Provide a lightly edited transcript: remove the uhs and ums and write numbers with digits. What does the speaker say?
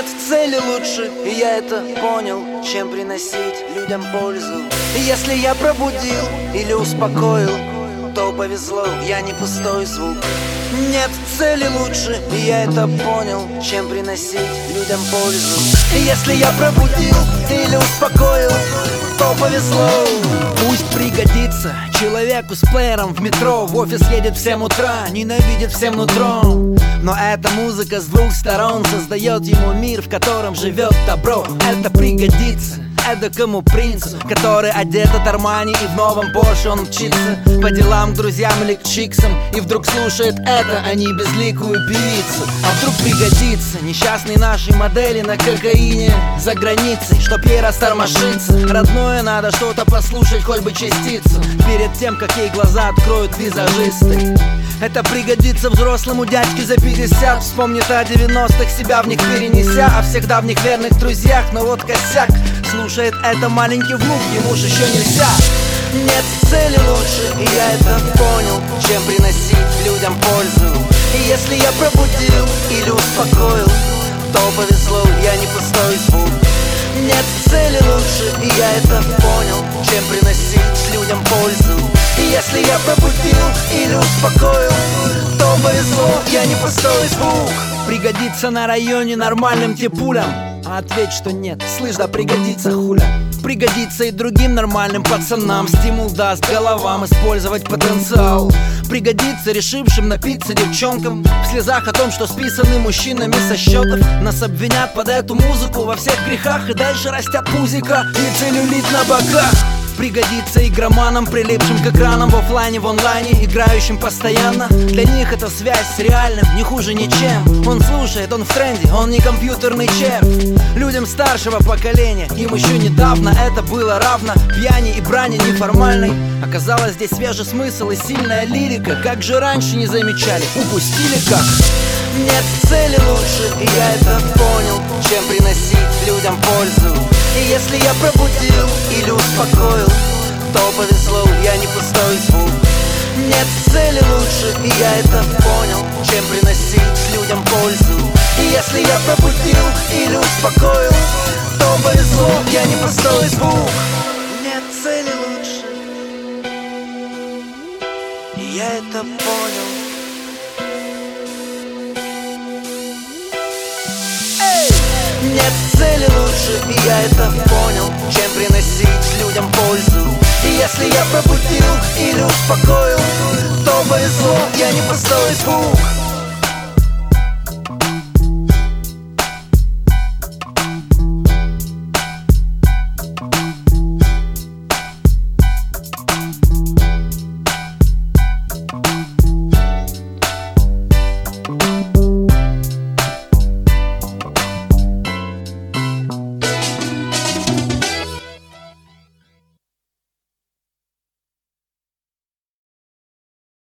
Нет цели лучше, и я это понял, чем приносить людям пользу. И если я пробудил или успокоил, то повезло, я не пустой звук. Нет цели лучше, и я это понял, чем приносить людям пользу. И если я пробудил или успокоил, то повезло. Пусть пригодится человеку с плеером в метро. В офис едет в 7 утра, ненавидит всем нутром. Но эта музыка с двух сторон создает ему мир, в котором живет добро. Это пригодится эдакому принцу, который одет от Армани и в новом Порше он мчится по делам к друзьям или к чиксам. И вдруг слушает это, а не безликую певицу. А вдруг пригодится несчастной нашей модели на кокаине за границей, чтоб ей растормошиться. Родное надо что-то послушать, хоть бы частицу, перед тем, как ей глаза откроют визажисты. Это пригодится взрослому дядьке за 50. Вспомнит о 90-х, себя в них перенеся, о всех давних верных друзьях, но вот косяк. Слушает это маленький внук, ему же еще нельзя. Нет цели лучше, и я это понял, чем приносить людям пользу. И если я пробудил или успокоил, то повезло, я не пустой звук. Нет цели лучше, и я это понял, чем приносить людям пользу. И если я пробудил или успокоил, то повезло, я не пустой звук. Пригодится на районе нормальным типулям. А ответь, что нет, слышь, да пригодится хуля. Пригодится и другим нормальным пацанам. Стимул даст головам использовать потенциал. Пригодится решившим напиться девчонкам в слезах о том, что списаны мужчинами со счетов. Нас обвинят под эту музыку во всех грехах, и дальше растят пузика и целлюлит на боках. Пригодится игроманам, прилипшим к экранам в офлайне, в онлайне, играющим постоянно. Для них это связь с реальным, не хуже ничем. Он слушает, он в тренде, он не компьютерный чеф. Людям старшего поколения, им еще недавно это было равно пьяни и брани неформальной. Оказалось, здесь свежий смысл и сильная лирика. Как же раньше не замечали, упустили как? Нет цели лучше, и я это понял, чем приносить людям пользу. И если я пробудил или успокоил, то повезло, я не пустой звук. Нет цели лучше, и я это понял, чем приносить людям пользу. И если я пробудил или успокоил, то повезло, я не пустой звук. Нет цели лучше, и я это понял. Нет цели лучше, и я это понял, чем приносить людям пользу. И если я пробудил или успокоил, то повезло, я не пустой звук.